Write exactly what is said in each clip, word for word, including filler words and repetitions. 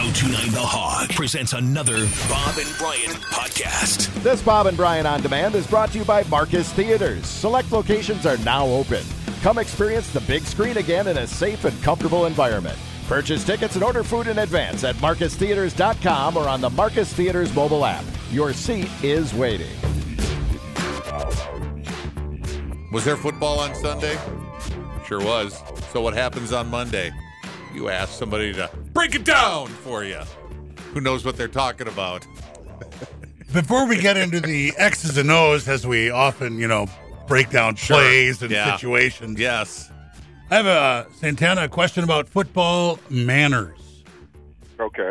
ten twenty-nine The Hog presents another Bob and Brian podcast. This Bob and Brian On Demand is brought to you by Marcus Theaters. Select locations are now open. Come experience the big screen again in a safe and comfortable environment. Purchase tickets and order food in advance at marcus theaters dot com or on the Marcus Theaters mobile app. Your seat is waiting. Was there football on Sunday? Sure was. So what happens on Monday? You ask somebody to break it down for you. Who knows what they're talking about? Before we get into the X's and O's, as we often, you know, break down Sure. plays and Yeah. situations. Yes. I have a, Santana, a question about football manners. Okay.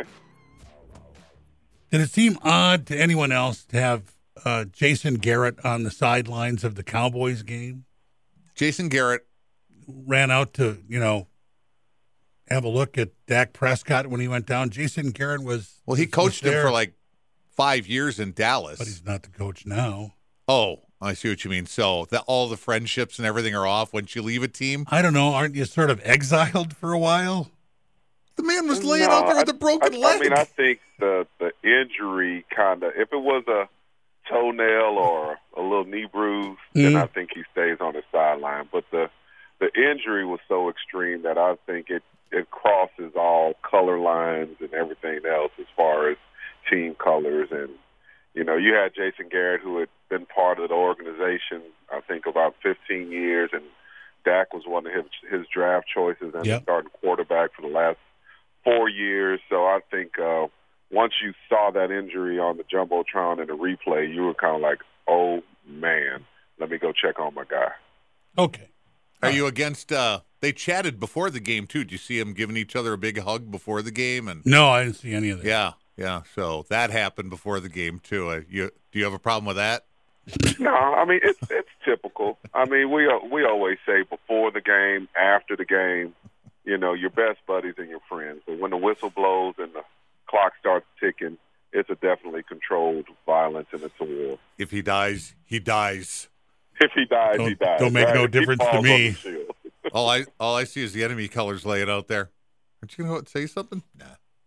Did it seem odd to anyone else to have uh, Jason Garrett on the sidelines of the Cowboys game? Jason Garrett. Ran out to, you know, have a look at Dak Prescott when he went down. Jason Garrett was Well, he was coached him there, for like five years in Dallas. but he's not the coach now. Oh, I see what you mean. So that all the friendships and everything are off once you leave a team. I don't know. Aren't you sort of exiled for a while? The man was laying No, out there with I- a broken I, leg. I mean, I think the the injury kind of, if it was a toenail or a little knee bruise, then Mhm. I think he stays on the sideline. But the the injury was so extreme that I think it, it crosses all color lines and everything else as far as team colors. And, you know, you had Jason Garrett, who had been part of the organization, I think, about fifteen years, and Dak was one of his, his draft choices and Yep. the starting quarterback for the last four years. So I think uh, once you saw that injury on the Jumbotron and the replay, you were kind of like, oh, man, let me go check on my guy. Okay. Are you against? Uh, they chatted before the game too. Did you see them giving each other a big hug before the game? And No, I didn't see any of that. yeah, yeah. So that happened before the game too. Uh, you do you have a problem with that? No, I mean, it's it's typical. I mean, we uh, we always say before the game, after the game, you know, your best buddies and your friends. But when the whistle blows and the clock starts ticking, it's a definitely controlled violence and it's a war. If he dies, he dies. If he dies, Don't- he dies. don't make right? no If he difference to falls on me. the shield. All I all I see is the enemy colors laying out there. Aren't you going to say something? Nah.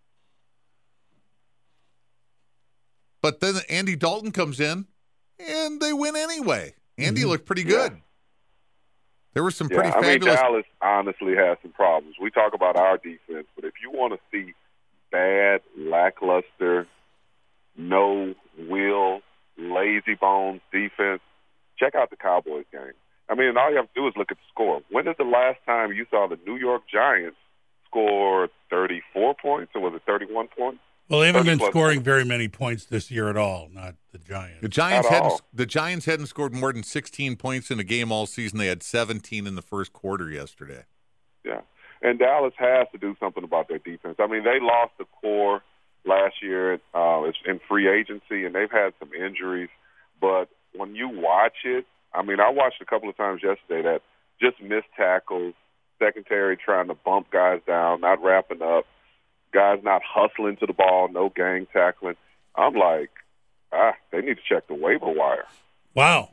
But then Andy Dalton comes in, and they win anyway. Andy Mhm. looked pretty good. There were some Yeah, pretty I mean, fabulous. Dallas honestly has some problems. We talk about our defense, but if you want to see bad, lackluster, no will, lazy bones defense, check out the Cowboys game. I mean, all you have to do is look at the score. When is the last time you saw the New York Giants score thirty-four points, or was it thirty-one points? Well, they haven't thirty been plus scoring points. very many points this year at all, not the Giants. the Giants At hadn't all. the Giants hadn't scored more than sixteen points in a game all season. They had seventeen in the first quarter yesterday. Yeah, and Dallas has to do something about their defense. I mean, they lost the core last year uh, it's in free agency, and they've had some injuries. But when you watch it, I mean, I watched a couple of times yesterday that just missed tackles, secondary trying to bump guys down, not wrapping up, guys not hustling to the ball, no gang tackling. I'm like, ah, they need to check the waiver wire. Wow.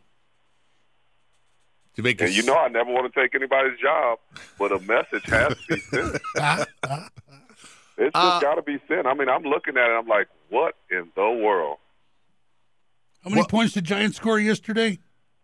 To make And it you know I never want to take anybody's job, but a message has to be sent. It's just Uh, got to be sent. I mean, I'm looking at it, I'm like, what in the world? How many Well- points did Giants score yesterday?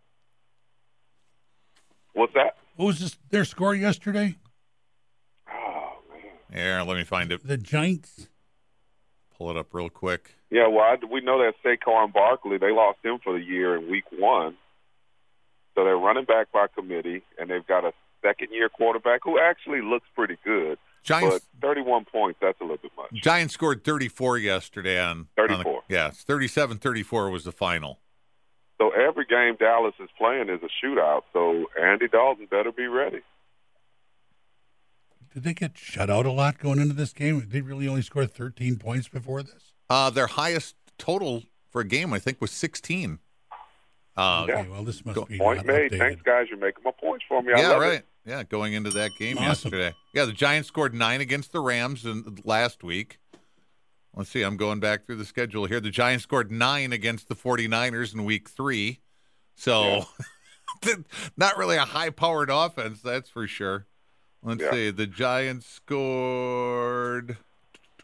What's that? What was this, their score yesterday? Oh, man. Here, let me find it. The Giants? Pull it up real quick. Yeah, well, I, we know that Saquon Barkley, they lost him for the year in week one. So they're running back by committee, and they've got a second-year quarterback who actually looks pretty good. Giants But thirty-one points, that's a little bit much. Giants scored thirty-four yesterday on on the- thirty-four. yeah, thirty-seven thirty-four was the final. So every game Dallas is playing is a shootout, so Andy Dalton better be ready. Did they get shut out a lot going into this game? Did they really only score thirteen points before this? Uh, their highest total for a game, I think, was sixteen. Uh, Yeah. Okay, well, this must Go- be Point not made. updated. Thanks, guys. You're making my points for me. I yeah, love right. it. Yeah, going into that game Awesome. yesterday. Yeah, the Giants scored nine against the Rams in, last week. Let's see, I'm going back through the schedule here. The Giants scored nine against the 49ers in week three. So, not really a high-powered offense, that's for sure. Let's Yeah. see. The Giants scored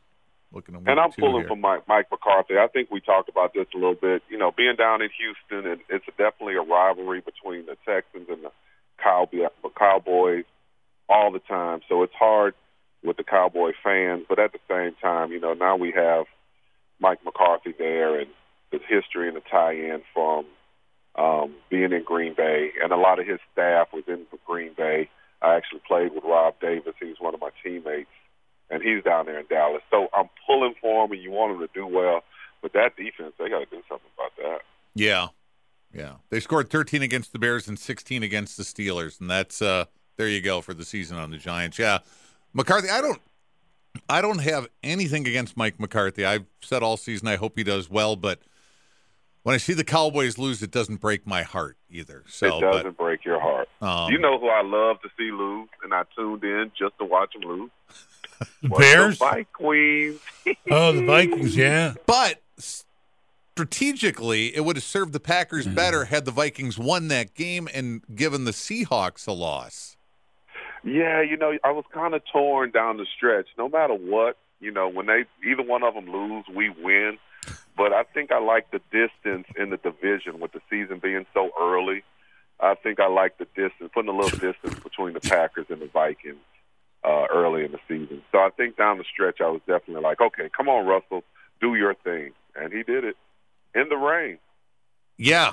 looking at And I'm two pulling here. for Mike, Mike McCarthy. I think we talked about this a little bit. You know, being down in Houston, and it's definitely a rivalry between the Texans and the Cowboy, Cowboys all the time. So it's hard with the Cowboy fans. But at the same time, you know, now we have Mike McCarthy there and the history and the tie-in from um, being in Green Bay. And a lot of his staff was in Green Bay. I actually played with Rob Davis. He was one of my teammates. And he's down there in Dallas. So I'm pulling for him, and you want him to do well. But that defense, they got to do something about that. Yeah. Yeah. They scored thirteen against the Bears and sixteen against the Steelers. And that's, uh, there you go for the season on the Giants. Yeah. McCarthy, I don't, I don't have anything against Mike McCarthy. I've said all season I hope he does well, but when I see the Cowboys lose, it doesn't break my heart either. So it doesn't but, break your heart. Um, You know who I love to see lose, and I tuned in just to watch them lose? The Was Bears? The Vikings. Oh, the Vikings, yeah. But strategically, it would have served the Packers better had the Vikings won that game and given the Seahawks a loss. Yeah, you know, I was kind of torn down the stretch. No matter what, you know, when they either one of them lose, we win. But I think I like the distance in the division with the season being so early. I think I like the distance, putting a little distance between the Packers and the Vikings uh, early in the season. So I think down the stretch, I was definitely like, okay, come on, Russell, do your thing. And he did it in the rain. Yeah.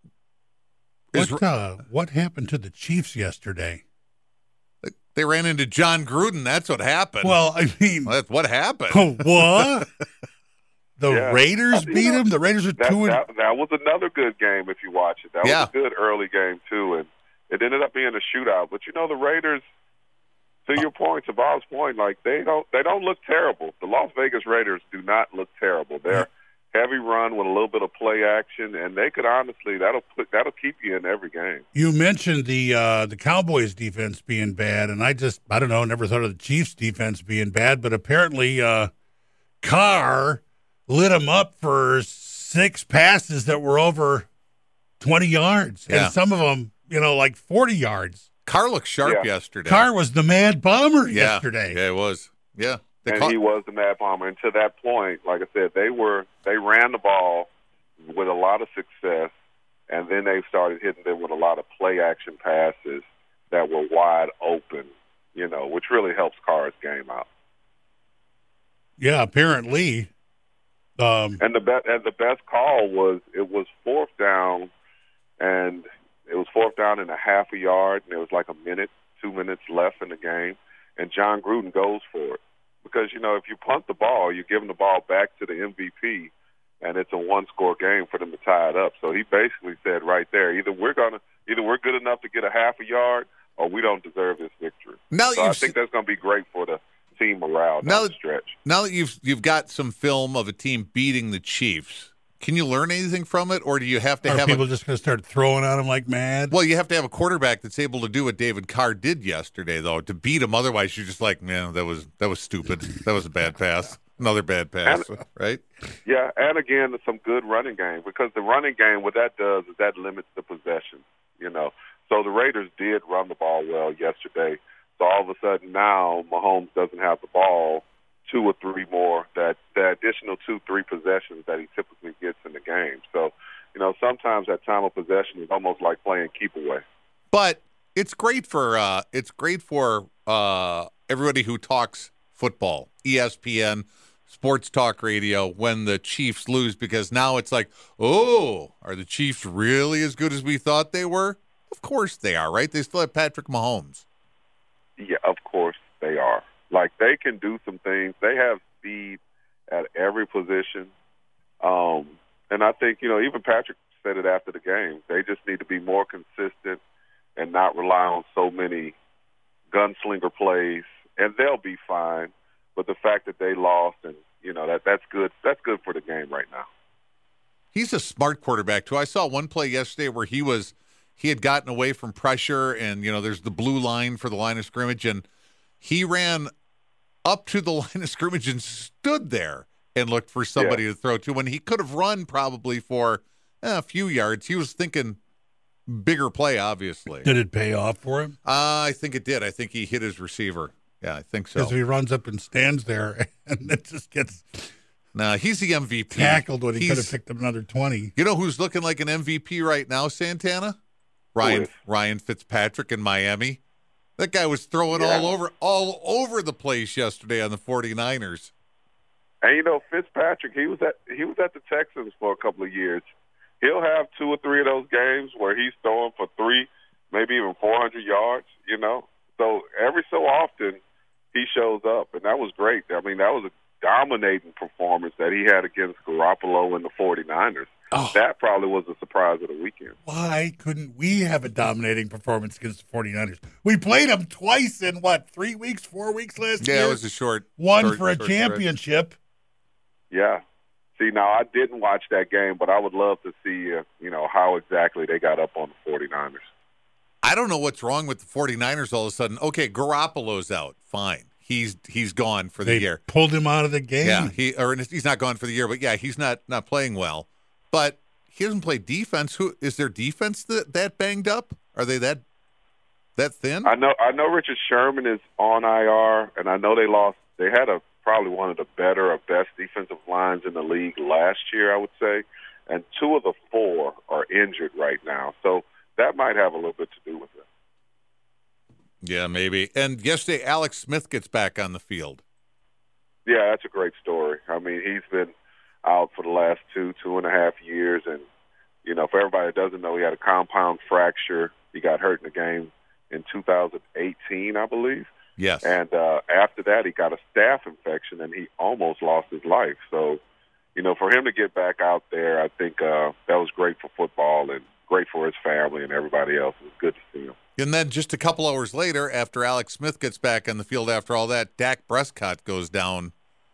Is- What, uh, what happened to the Chiefs yesterday? They ran into John Gruden. That's what happened. Well, I mean, Well, that's what happened. what? The Yeah. Raiders You beat know, them? The Raiders are That, two and that, that was another good game if you watch it. That Yeah. was a good early game, too. And it ended up being a shootout. But, you know, the Raiders, to your point, to Bob's point, like, they don't they don't look terrible. The Las Vegas Raiders do not look terrible. They're heavy run with a little bit of play action, and they could honestly, that'll put, that'll keep you in every game. You mentioned the uh, the Cowboys defense being bad, and I just I don't know, never thought of the Chiefs defense being bad, but apparently uh, Carr lit them up for six passes that were over twenty yards, Yeah. and some of them, you know, like forty yards. Carr looked sharp Yeah. yesterday. Carr was the mad bomber yeah. yesterday. Yeah, it was. Yeah. They And caught- he was the Mad Bomber. And to that point, like I said, they were they ran the ball with a lot of success, and then they started hitting them with a lot of play action passes that were wide open, you know, which really helps Carr's game out. Yeah, apparently. Um, And the best and the best call was it was fourth down, and it was fourth down and a half a yard, and it was like a minute, two minutes left in the game, and John Gruden goes for it. Because, you know, if you punt the ball, you're giving the ball back to the M V P, and it's a one-score game for them to tie it up. So he basically said right there, either we're gonna, either we're good enough to get a half a yard, or we don't deserve this victory. Now that So I you've think se- that's going to be great for the team morale down Now the that- stretch. now that you've you've got some film of a team beating the Chiefs, can you learn anything from it, or do you have to are have people a, just going to start throwing at him like mad? well, you have to have a quarterback that's able to do what David Carr did yesterday, though, to beat him. Otherwise, you're just like, man, that was that was stupid. That was a bad pass. Another bad pass, right? Yeah, and again, some good running game, because the running game, what that does is that limits the possession, you know. So the Raiders did run the ball well yesterday. So all of a sudden now Mahomes doesn't have the ball two or three more, that the additional two, three possessions that he typically gets in the game. So, you know, sometimes that time of possession is almost like playing keep away. But it's great for uh, it's great for uh, everybody who talks football, E S P N, Sports Talk Radio, when the Chiefs lose, because now it's like, oh, are the Chiefs really as good as we thought they were? Of course they are, right? They still have Patrick Mahomes. Yeah, of course they are. Like, they can do some things. They have speed at every position. Um, and I think, you know, even Patrick said it after the game. They just need to be more consistent and not rely on so many gunslinger plays, and they'll be fine. But the fact that they lost, and, you know, that that's good. That's good for the game right now. He's a smart quarterback, too. I saw one play yesterday where he was he had gotten away from pressure, and, you know, there's the blue line for the line of scrimmage, and he ran up to the line of scrimmage and stood there and looked for somebody Yeah. to throw to when he could have run probably for eh, a few yards. He was thinking bigger play, obviously. Did it pay off for him? Uh, I think it did. I think he hit his receiver. Yeah, I think so. Because if he runs up and stands there and it just gets No, he's the M V P. tackled when he He's- could have picked up another twenty. You know who's looking like an M V P right now, Santana? Ryan is? Ryan Fitzpatrick in Miami. That guy was throwing Yeah. all over all over the place yesterday on the 49ers. And you know, Fitzpatrick, he was at he was at the Texans for a couple of years. He'll have two or three of those games where he's throwing for three, maybe even four hundred yards. You know, so every so often he shows up, and that was great. I mean, that was a dominating performance that he had against Garoppolo and the 49ers. Oh. That probably was the surprise of the weekend. Why couldn't we have a dominating performance against the 49ers? We played them twice in, what, three weeks, four weeks last year? Yeah, it was a short One short- for a short stretch. championship. Yeah. See, now I didn't watch that game, but I would love to see, uh, you know, how exactly they got up on the 49ers. I don't know what's wrong with the 49ers all of a sudden. Okay, Garoppolo's out. Fine. He's he's gone for the They year. pulled him out of the game. Yeah, he or he's not gone for the year, but yeah, he's not not playing well. But he doesn't play defense. Who is their defense that, that banged up? Are they that that thin? I know I know Richard Sherman is on I R, and I know they lost. They had a probably one of the better or best defensive lines in the league last year, I would say, and two of the four are injured right now. So that might have a little bit to do with it. Yeah, maybe. And yesterday, Alex Smith gets back on the field. Yeah, that's a great story. I mean, he's been out for the last two, two and a half years. And, you know, for everybody that doesn't know, he had a compound fracture. He got hurt in the game in two thousand eighteen, I believe. Yes. And uh, after that, he got a staph infection, and he almost lost his life. So, you know, for him to get back out there, I think uh, that was great for football and great for his family and everybody else. It was good to see him. And then just a couple hours later, after Alex Smith gets back on the field after all that, Dak Prescott goes down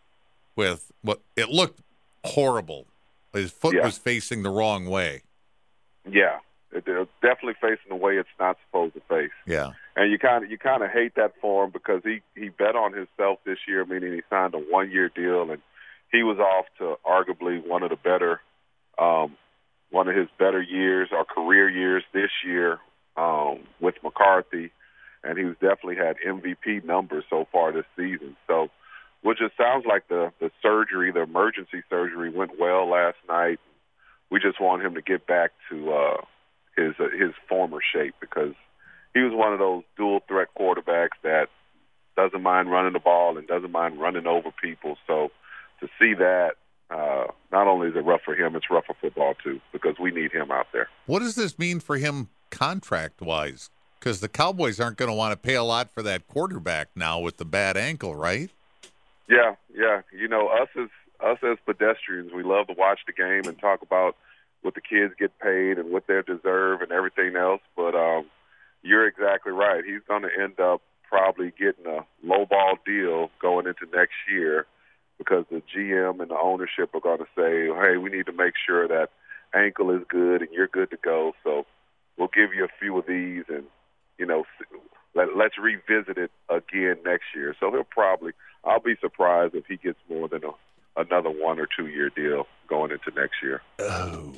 with what it looked horrible. His foot Yeah. was facing the wrong way. Yeah, it, it's definitely facing the way it's not supposed to face. Yeah. And you kind of you kind of hate that for him because he he bet on himself this year, meaning he signed a one year deal, and he was off to arguably one of the better, um, one of his better years or career years this year um, with McCarthy, and he was definitely had M V P numbers so far this season. So, which just sounds like the the surgery, the emergency surgery, went well last night. We just want him to get back to uh, his uh, his former shape because he was one of those dual threat quarterbacks that doesn't mind running the ball and doesn't mind running over people. So to see that, uh, not only is it rough for him, it's rough for football too because we need him out there. What does this mean for him contract-wise? Because the Cowboys aren't going to want to pay a lot for that quarterback now with the bad ankle, right? Yeah, yeah. You know, us as us as pedestrians, we love to watch the game and talk about what the kids get paid and what they deserve and everything else. But um, you're exactly right. He's going to end up probably getting a low-ball deal going into next year because the G M and the ownership are going to say, hey, we need to make sure that ankle is good and you're good to go. So we'll give you a few of these and, you know, let, let's revisit it again next year. So he'll probably – I'll be surprised if he gets more than a, another one- or two-year deal going into next year. Oh.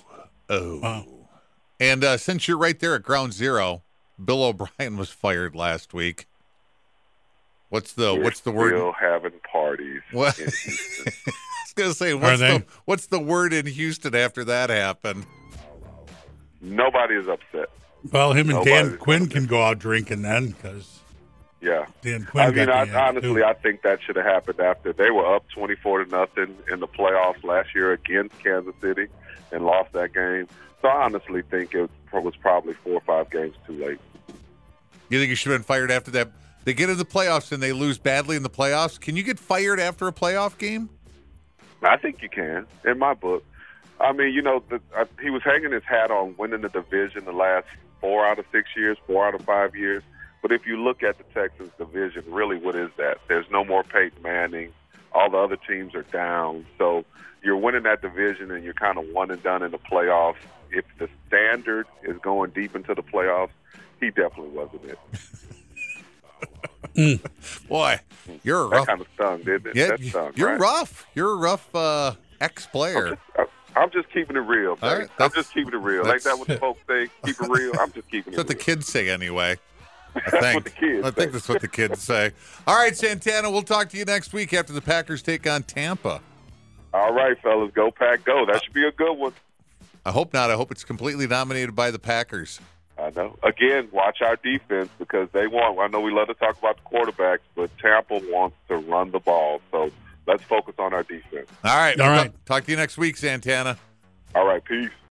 Oh. Wow. And uh, since you're right there at ground zero, Bill O'Brien was fired last week. What's the We're what's the word? Still having parties. What? in Houston. I was gonna say what's they? the what's the word in Houston after that happened? Nobody is upset. Well, him and Dan Nobody's Quinn gonna can go out drinking then because Yeah. Dan Quinn I mean, got I, the axe, honestly, too. I think that should have happened after they were up twenty-four to nothing in the playoffs last year against Kansas City and lost that game. So I honestly think it was probably four or five games too late. You think you should have been fired after that? They get in the playoffs and they lose badly in the playoffs. Can you get fired after a playoff game? I think you can, in my book. I mean, you know, the, uh, he was hanging his hat on winning the division the last four out of six years, four out of five years. But if you look at the Texans division, really, what is that? There's no more Peyton Manning. All the other teams are down. So you're winning that division and you're kind of one and done in the playoffs. If the standard is going deep into the playoffs, he definitely wasn't it. Boy, you're a That rough. kind of stung, didn't it? Yeah, that stung, you're right? rough. You're a rough uh, ex-player. I- I'm just keeping it real. All baby. right, I'm that's- just keeping it real. Like that, what the folks say, keep it real. I'm just keeping That's what it the real. kids say anyway. I That's think, what the kids I think say. that's what the kids say. All right, Santana, we'll talk to you next week after the Packers take on Tampa. All right, fellas, go Pack, go. That should be a good one. I hope not. I hope it's completely dominated by the Packers. I know. Again, watch our defense because they want, I know we love to talk about the quarterbacks, but Tampa wants to run the ball. So let's focus on our defense. All right. All we'll right. Talk, talk to you next week, Santana. All right, peace.